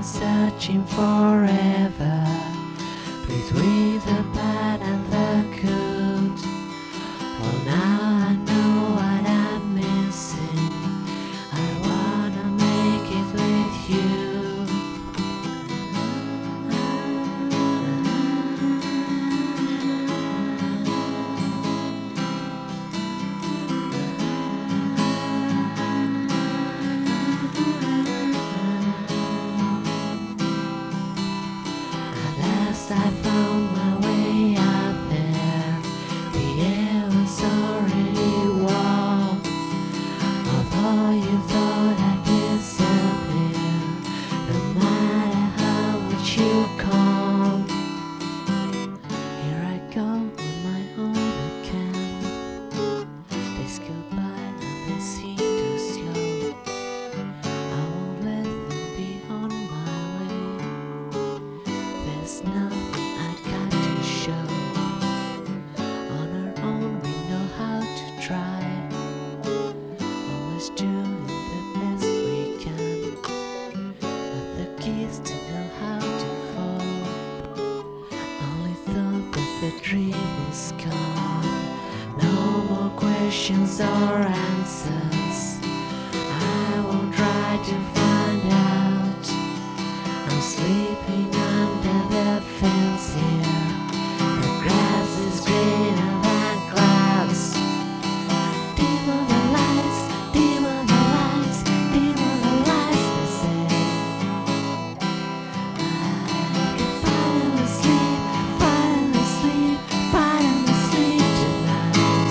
searching forever between the bad and the good. Well, now I know what I'm missing. I wanna make it with you. I found my way out there. The air was already warm. Although you thought I'd disappear, no matter how much you come, here I go on my own again. Days go by and they seem too slow. I won't let them be on my way. There's nothing doing the best we can, but the keys to know how to fall. Only thought that the dream was gone. No more questions or answers. I won't try to find out. I'm sleeping under the fence here. The grass is greener than clouds. Dim on the lights, dim on the lights, dim on the lights, they say. I can finally sleep, finally sleep, finally sleep tonight.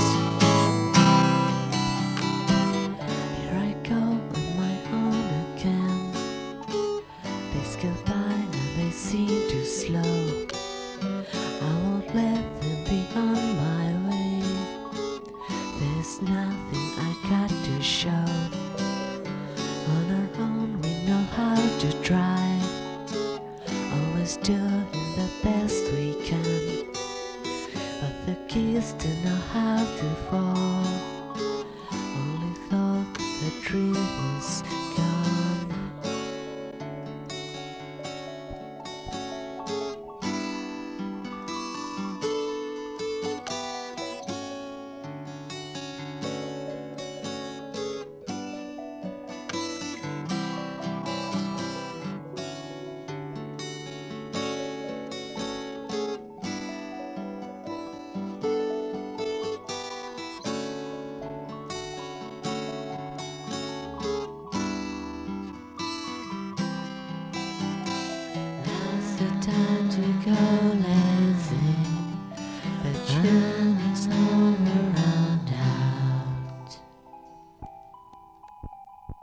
Here I go on my own again. Days go by and they seem too slow. I won't let them be on my way. There's nothing I got to show. On our own we know how to try. Always doing the best we can, but the keys to know how to fall. Only thought the dream was gone. The time to go lazy, but you